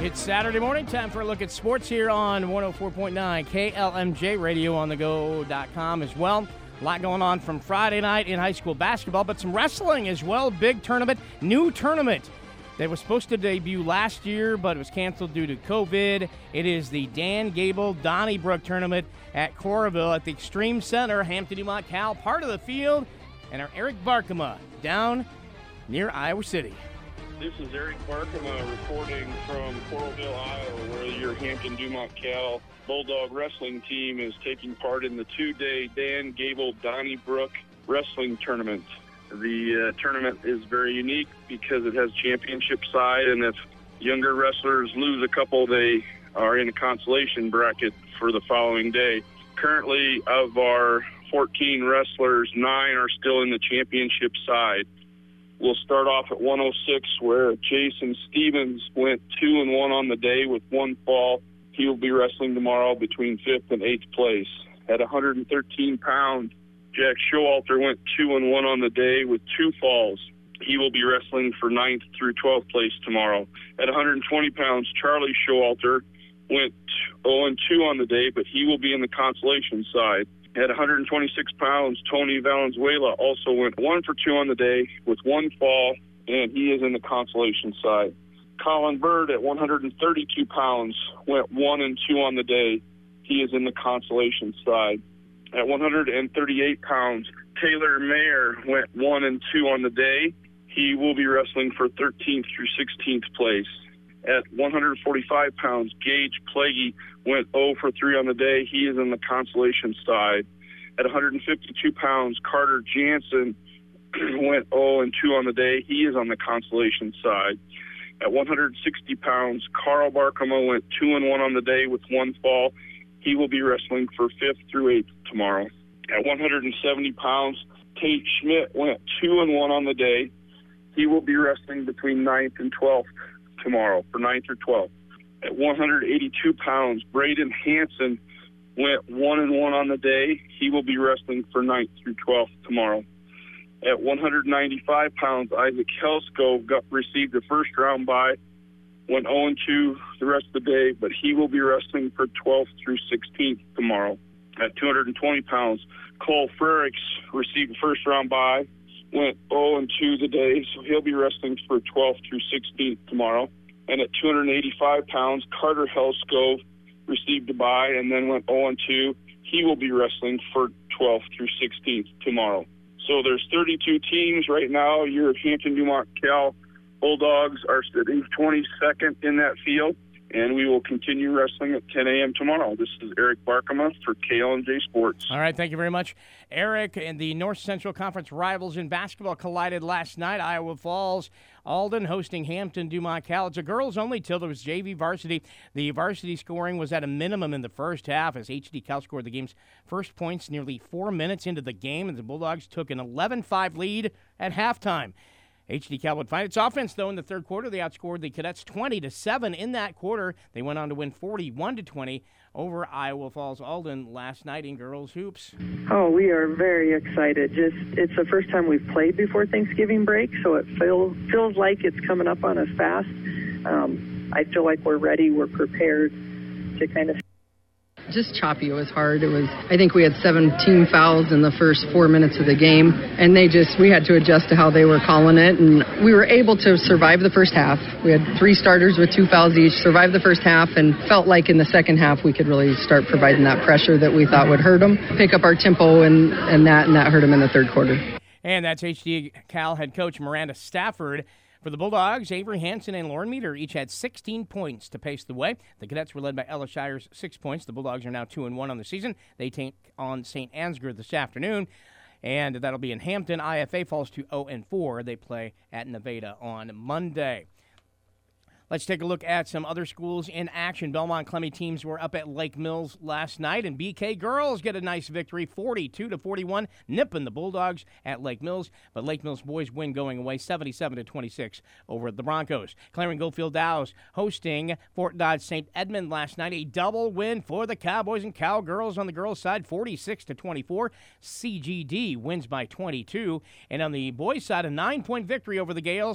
It's Saturday morning, time for a look at sports here on 104.9 KLMJ Radio on the go.com as well. A lot going on from Friday night in high school basketball, but some wrestling as well. Big tournament, new tournament that was supposed to debut last year, but it was canceled due to COVID. It is the Dan Gable Donnybrook tournament at Coralville at the Extreme Center, Hampton-Dumont Cal, part of the field, and our Eric Barkema down near Iowa City. This is Eric Barkema reporting from Coralville, Iowa, where your Hampton-Dumont Cal Bulldog wrestling team is taking part in the two-day Dan Gable Donnybrook wrestling tournament. The tournament is very unique because it has championship side, and if younger wrestlers lose a couple, they are in a consolation bracket for the following day. Currently, of our 14 wrestlers, 9 are still in the championship side. We'll start off at 106, where Jason Stevens went 2-1 on the day with 1 fall. He will be wrestling tomorrow between 5th and 8th place. At 113 pounds, Jack Showalter went 2-1 on the day with 2 falls. He will be wrestling for 9th through 12th place tomorrow. At 120 pounds, Charlie Showalter went 0-2 on the day, but he will be in the consolation side. At 126 pounds, Tony Valenzuela also went 1 for 2 on the day with 1 fall, and he is in the consolation side. Colin Bird at 132 pounds went 1-2 on the day. He is in the consolation side. At 138 pounds, Taylor Mayer went 1-2 on the day. He will be wrestling for 13th through 16th place. At 145 pounds, Gage Plaguey went 0 for 3 on the day. He is in the consolation side. At 152 pounds, Carter Jansen went 0-2 on the day. He is on the consolation side. At 160 pounds, Carl Barkema went 2-1 on the day with 1 fall. He will be wrestling for 5th through 8th tomorrow. At 170 pounds, Tate Schmidt went 2-1 on the day. He will be wrestling between 9th and 12th tomorrow for 9th or 12th. At 182 pounds, Braden Hansen went 1-1 on the day. He will be wrestling for 9th through 12th tomorrow. At 195 pounds, Isaac Helsko received the first round bye, went 0-2 the rest of the day, but he will be wrestling for 12th through 16th tomorrow. At 220 pounds, Cole Frericks received the first round bye, went 0-2 the day, so he'll be wrestling for 12th through 16th tomorrow. And at 285 pounds, Carter Helsko received a bye and then went 0-2. He will be wrestling for 12th through 16th tomorrow. So there's 32 teams right now. Your Hampton-Dumont Cal Bulldogs are sitting 22nd in that field, and we will continue wrestling at 10 a.m. tomorrow. This is Eric Barkema for KLMJ Sports. All right, thank you very much, Eric. And the North Central Conference rivals in basketball collided last night. Iowa Falls, Alden hosting Hampton-Dumont Cal. It's a girls-only till there was JV varsity. The varsity scoring was at a minimum in the first half as HD Cal scored the game's first points nearly 4 minutes into the game, and the Bulldogs took an 11-5 lead at halftime. HD Cal would find its offense, though, in the third quarter. They outscored the Cadets 20-7 in that quarter. They went on to win 41-20 over Iowa Falls Alden last night in girls hoops. Oh, we are very excited. It's the first time we've played before Thanksgiving break, so it feels like it's coming up on us fast. I feel like we're ready. We're prepared to kind of. Just choppy. It was hard. I think we had 17 fouls in the first 4 minutes of the game, and we had to adjust to how they were calling it, and we were able to survive the first half. We had 3 starters with 2 fouls each, survived the first half, and felt like in the second half we could really start providing that pressure that we thought would hurt them, pick up our tempo, and that hurt them in the third quarter. And that's HD Cal head coach Miranda Stafford. For the Bulldogs, Avery Hansen and Lauren Meter each had 16 points to pace the way. The Cadets were led by Ella Shires, 6 points. The Bulldogs are now 2-1 on the season. They take on St. Ansgar this afternoon, and that'll be in Hampton. IFA falls to 0-4. They play at Nevada on Monday. Let's take a look at some other schools in action. Belmont-Clemmy teams were up at Lake Mills last night, and BK girls get a nice victory, 42-41, nipping the Bulldogs at Lake Mills. But Lake Mills boys win going away, 77-26 over the Broncos. Clarion-Goldfield Dows hosting Fort Dodge St. Edmund last night, a double win for the Cowboys and Cowgirls on the girls' side, 46-24. CGD wins by 22, and on the boys' side, a 9-point victory over the Gales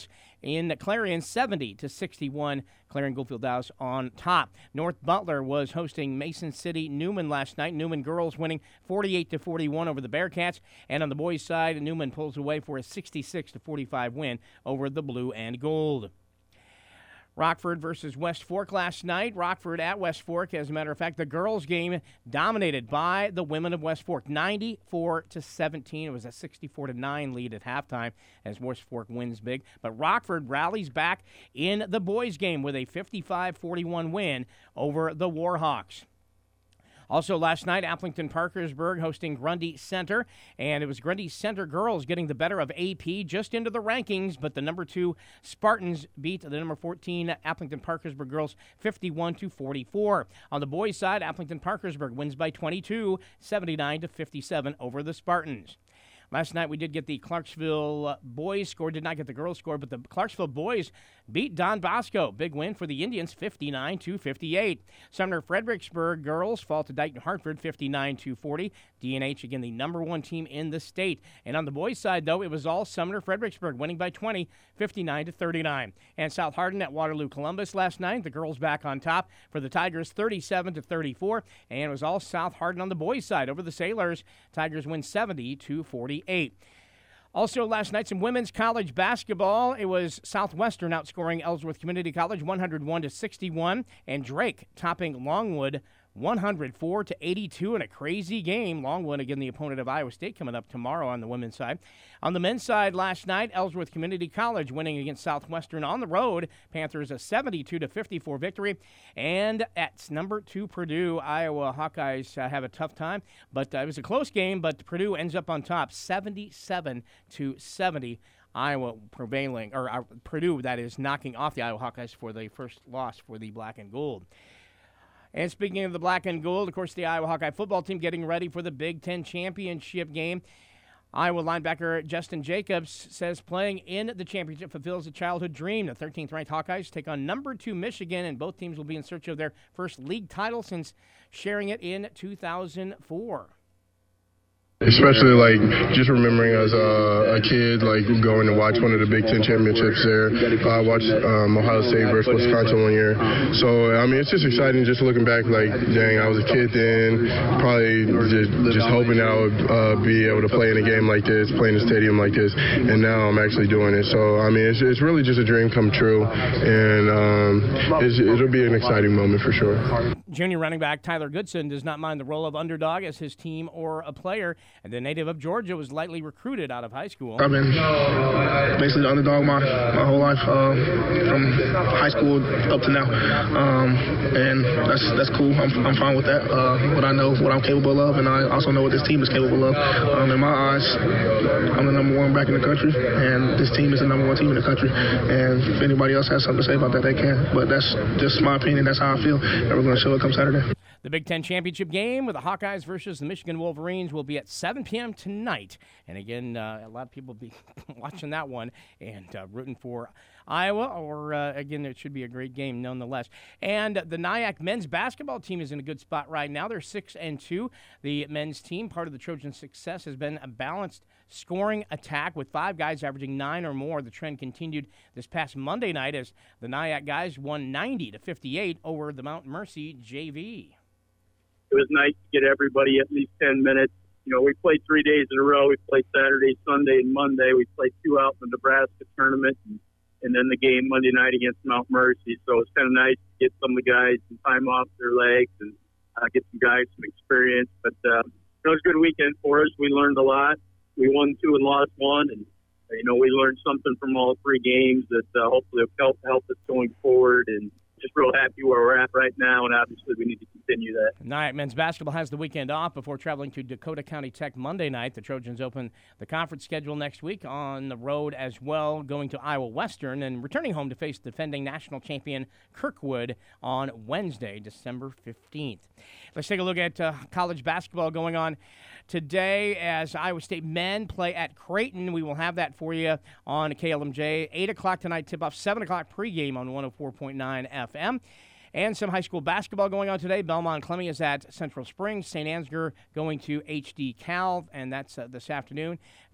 in Clarion, 70-61. Clarion Goldfield Dows on top. North Butler was hosting Mason City Newman last night. Newman girls winning 48-41 over the Bearcats. And on the boys' side, Newman pulls away for a 66-45 win over the Blue and Gold. Rockford versus West Fork last night. Rockford at West Fork. As a matter of fact, the girls' game dominated by the women of West Fork, 94-17. It was a 64-9 lead at halftime as West Fork wins big. But Rockford rallies back in the boys' game with a 55-41 win over the Warhawks. Also last night, Applington-Parkersburg hosting Grundy Center, and it was Grundy Center girls getting the better of AP just into the rankings, but the number 2 Spartans beat the number 14 Applington-Parkersburg girls 51-44. On the boys' side, Applington-Parkersburg wins by 22, 79-57 over the Spartans. Last night we did get the Clarksville boys score, did not get the girls score, but the Clarksville boys beat Don Bosco. Big win for the Indians, 59-58. Sumner Fredericksburg girls fall to Dayton Hartford, 59-40. D&H, again, the number 1 team in the state. And on the boys' side, though, it was all Sumner Fredericksburg, winning by 20, 59-39. And South Hardin at Waterloo Columbus last night. The girls back on top for the Tigers, 37-34. And it was all South Hardin on the boys' side over the Sailors. Tigers win 70-48. Also last night, some women's college basketball. It was Southwestern outscoring Ellsworth Community College 101-61, and Drake topping Longwood 104-82 in a crazy game. Longwood, again, the opponent of Iowa State, coming up tomorrow on the women's side. On the men's side last night, Ellsworth Community College winning against Southwestern on the road. Panthers a 72-54 victory. And at number 2 Purdue, Iowa Hawkeyes have a tough time. But it was a close game, but Purdue ends up on top 77-70. Iowa prevailing, or Purdue, that is, knocking off the Iowa Hawkeyes for the first loss for the Black and Gold. And speaking of the Black and Gold, of course, the Iowa Hawkeye football team getting ready for the Big Ten championship game. Iowa linebacker Justin Jacobs says playing in the championship fulfills a childhood dream. The 13th-ranked Hawkeyes take on number 2 Michigan, and both teams will be in search of their first league title since sharing it in 2004. Especially, just remembering as a kid, going to watch one of the Big Ten championships there. I watched Ohio State versus Wisconsin one year. So, it's just exciting just looking back, dang, I was a kid then, probably just hoping that I would be able to play in a game like this, play in a stadium like this, and now I'm actually doing it. So, it's really just a dream come true, and it'll be an exciting moment for sure. Junior running back Tyler Goodson does not mind the role of underdog as his team or a player. And the native of Georgia was lightly recruited out of high school. I've been basically the underdog my whole life, from high school up to now, and that's cool. I'm fine with that. But I know what I'm capable of, and I also know what this team is capable of. In my eyes, I'm the number 1 back in the country, and this team is the number 1 team in the country. And if anybody else has something to say about that, they can. But that's just my opinion. That's how I feel. And we're going to show it come Saturday. The Big Ten championship game with the Hawkeyes versus the Michigan Wolverines will be at 7 p.m. tonight. And again, a lot of people will be watching that one and rooting for Iowa, or again, it should be a great game nonetheless. And the Nyack men's basketball team is in a good spot right now. They're 6-2. The men's team, part of the Trojan success, has been a balanced scoring attack with 5 guys averaging 9 or more. The trend continued this past Monday night as the Nyack guys won 90-58 over the Mount Mercy JV. It was nice to get everybody at least 10 minutes. We played 3 days in a row. We played Saturday, Sunday, and Monday. We played 2 out in the Nebraska tournament, and then the game Monday night against Mount Mercy. So it's kind of nice to get some of the guys some time off their legs and get some guys some experience. But it was a good weekend for us. We learned a lot. We won 2 and lost 1, and we learned something from all 3 games that hopefully will help us going forward. And just real happy where we're at right now, and obviously we need to continue that. Nyack men's basketball has the weekend off before traveling to Dakota County Tech Monday night. The Trojans open the conference schedule next week on the road as well, going to Iowa Western and returning home to face defending national champion Kirkwood on Wednesday, December 15th. Let's take a look at college basketball going on today as Iowa State men play at Creighton. We will have that for you on KLMJ. 8 o'clock tonight, tip-off, 7 o'clock pregame on 104.9 FM. And some high school basketball going on today. Belmont Clemmy is at Central Springs. St. Ansgar going to HD Cal, and that's this afternoon.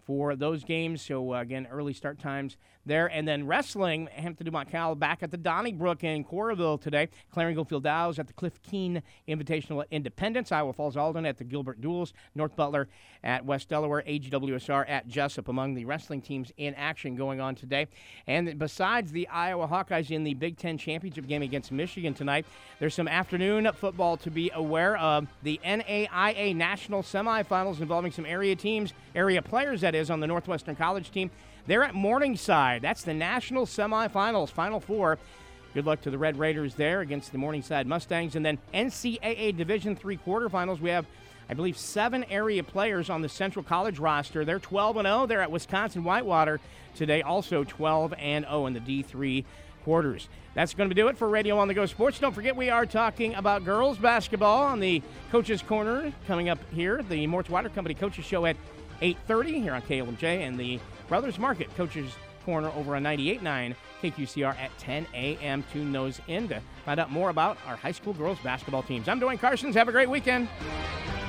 for those games. So, again, early start times there. And then wrestling, Hampton-Dumont Cal back at the Donnybrook in Coralville today. Claring Goldfield Dows at the Cliff Keene Invitational at Independence. Iowa Falls Alden at the Gilbert Duels. North Butler at West Delaware. AGWSR at Jessup among the wrestling teams in action going on today. And besides the Iowa Hawkeyes in the Big Ten Championship game against Michigan tonight, there's some afternoon football to be aware of. The NAIA National Semifinals involving some area teams, area players that is, on the Northwestern College team. They're at Morningside. That's the national semifinals, Final Four. Good luck to the Red Raiders there against the Morningside Mustangs. And then NCAA Division III quarterfinals, we have, I believe, 7 area players on the Central College roster. They're 12-0. They're at Wisconsin Whitewater today, also 12-0 in the D3 quarters. That's going to do it for Radio On The Go Sports. Don't forget, we are talking about girls basketball on the Coaches Corner coming up here. The Moritz Water Company Coaches Show at 8:30 here on KLMJ, and the Brothers Market Coaches Corner over on 98.9 KQCR at 10 a.m. Tune those in to find out more about our high school girls basketball teams. I'm Dwayne Carsons. Have a great weekend.